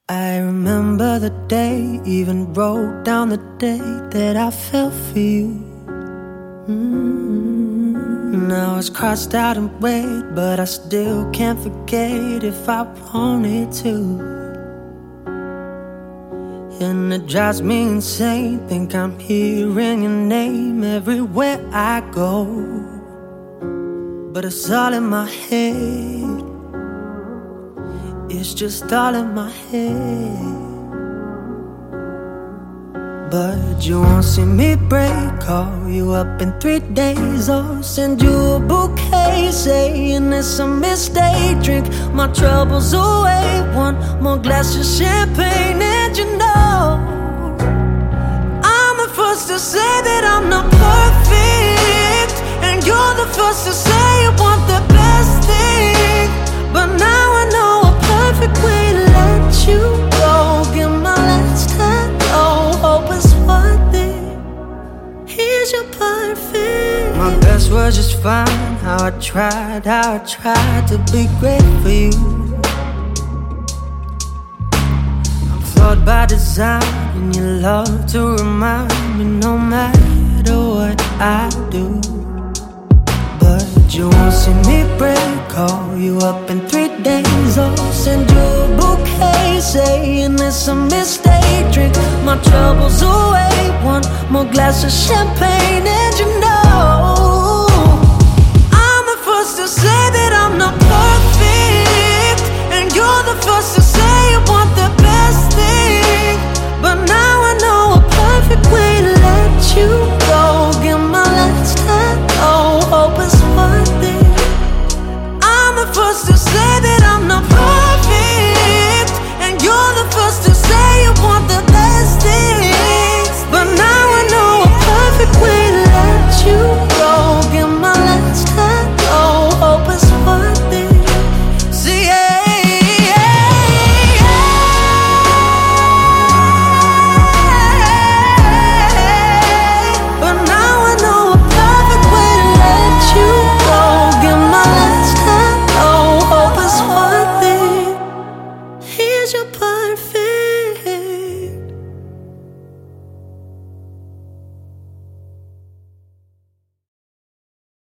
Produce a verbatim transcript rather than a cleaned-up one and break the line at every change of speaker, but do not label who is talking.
I remember the day, even wrote down the day that I fell for you. mm-hmm. Now it's crossed out in red, but I still can't forget if I wanted to. And it drives me insane, think I'm hearing your name everywhere I go. But it's all in my head, it's just all in my head. But you won't see me break, call you up in three days or send you a bouquet saying it's a mistake. Drink my troubles away, one more glass of champagne. And you know I'm the first to say that I'm not perfect, and you're the first to say you want the best thing. But now I know a perfect way to let you go. Give my last hello, hope it's worth it. Here's your perfect. My best was just fine, how I tried, how I tried to be great for you. I'm flawed by design, and you love to remind me no matter what I do. But you won't see me break, call you up in three days or send you a bouquet saying it's a mistake. Drink my troubles away, one more glass of champagne. And you know I'm the first to say that